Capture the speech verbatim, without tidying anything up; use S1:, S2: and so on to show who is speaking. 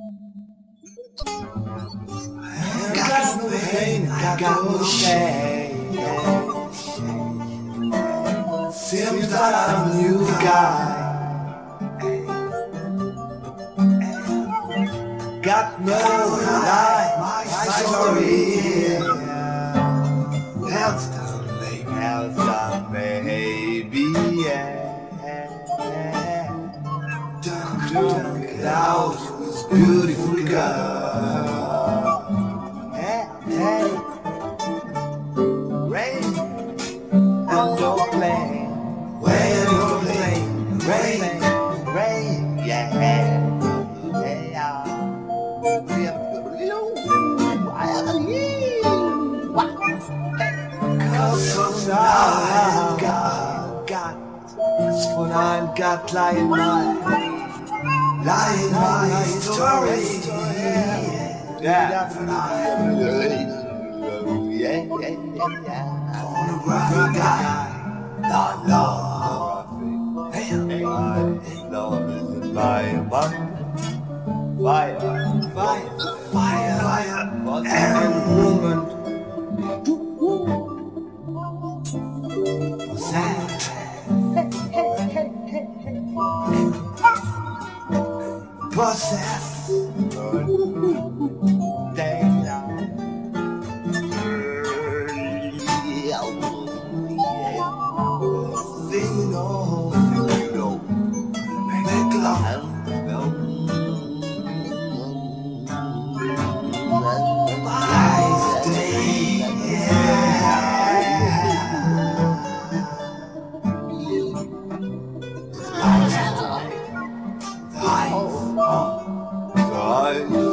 S1: Got no pain, got no shame. Seems that I'm a new guy. Got no life, my story. Hell's down, baby. Hell's down, baby. Yeah. Don't get out, this beautiful girl. Hey, hey. Rain and don't play. Rain and don't play. Rain, rain, yeah. Yeah. Cause now I've got, got, it's when I've got lying my, lying my story. Yeah, yeah, yeah, yeah. On a rough guy, not love. Hey, love is in my mind. Fire, fire, fire, fire, and woman. What's that? Process. Dang now. Thing you know, thing you know. Make love. I